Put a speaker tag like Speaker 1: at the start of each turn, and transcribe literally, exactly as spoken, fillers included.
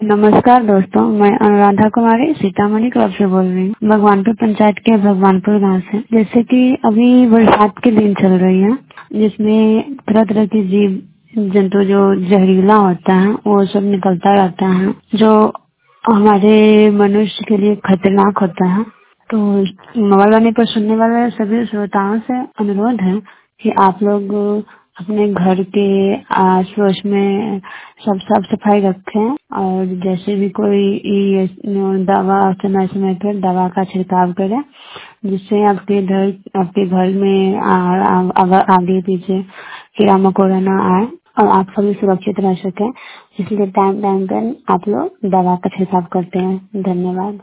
Speaker 1: नमस्कार दोस्तों, मैं अनुराधा कुमारी सीतामढ़ी क्लब से बोल रही हूँ, भगवानपुर पंचायत के भगवानपुर गांव से। जैसे कि अभी बरसात के दिन चल रही है, जिसमें तरह तरह के जीव जंतु जो जहरीला होता है वो सब निकलता रहता है, जो हमारे मनुष्य के लिए खतरनाक होता है। तो मोबाइल वाणी पर सुनने वाले सभी श्रोताओं से अनुरोध है कि आप लोग अपने घर के आस पड़ोस में सब साफ सफाई रखें, और जैसे भी कोई ये दवा समय समय पर दवा का छिड़काव करें, जिससे आपके घर आपके घर में आ, आ, अगर आगे पीछे कीड़ा मकोड़ा ना आए और आप सभी सुरक्षित रह सकें। इसलिए टाइम टाइम पर आप लोग दवा का छिड़काव करते हैं। धन्यवाद।